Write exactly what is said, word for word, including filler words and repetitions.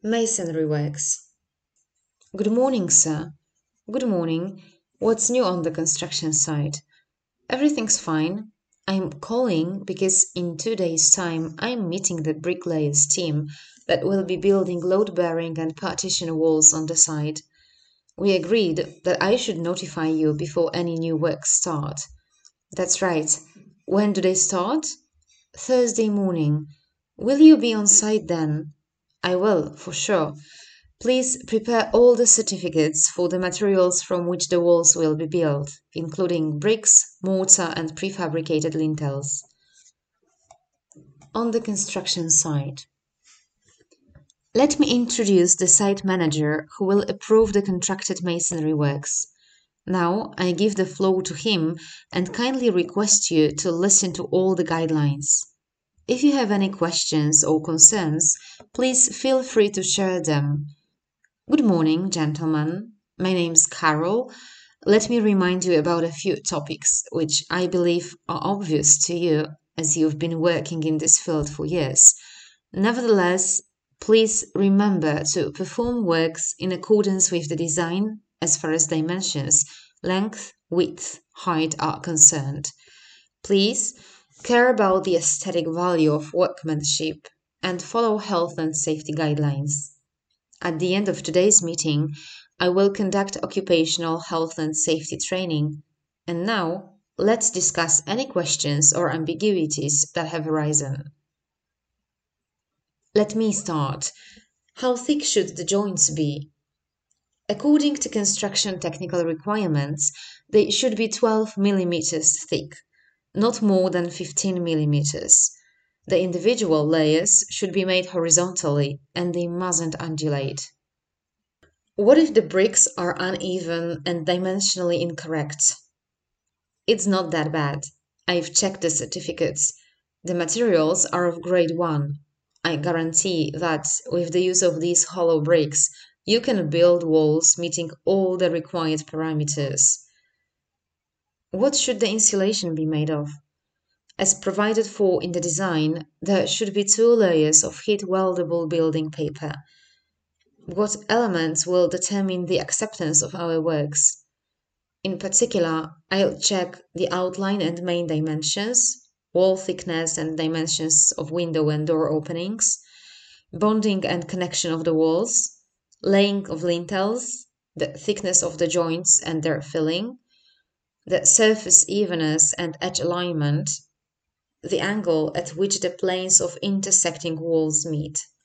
Masonry works. Good morning, sir. Good morning. What's new on the construction site? Everything's fine. I'm calling because in two days' time I'm meeting the bricklayers team that will be building load-bearing and partition walls on the site. We agreed that I should notify you before any new works start. That's right. When do they start? Thursday morning. Will you be on site then? I will, for sure. Please prepare all the certificates for the materials from which the walls will be built, including bricks, mortar, and prefabricated lintels. On the construction site. Let me introduce the site manager who will approve the contracted masonry works. Now I give the floor to him and kindly request you to listen to all the guidelines. If you have any questions or concerns, please feel free to share them. Good morning, gentlemen. My name's Carol. Let me remind you about a few topics which I believe are obvious to you as you've been working in this field for years. Nevertheless, please remember to perform works in accordance with the design as far as dimensions, length, width, height are concerned. Please care about the aesthetic value of workmanship and follow health and safety guidelines. At the end of today's meeting, I will conduct occupational health and safety training. And now, let's discuss any questions or ambiguities that have arisen. Let me start. How thick should the joints be? According to construction technical requirements, they should be twelve millimeters thick, not more than fifteen millimeters. The individual layers should be made horizontally and they mustn't undulate. What if the bricks are uneven and dimensionally incorrect? It's not that bad. I've checked the certificates. The materials are of grade one. I guarantee that with the use of these hollow bricks, you can build walls meeting all the required parameters. What should the insulation be made of? As provided for in the design, there should be two layers of heat weldable building paper. What elements will determine the acceptance of our works? In particular, I'll check the outline and main dimensions, wall thickness and dimensions of window and door openings, bonding and connection of the walls, laying of lintels, the thickness of the joints and their filling, the surface evenness and edge alignment, the angle at which the planes of intersecting walls meet.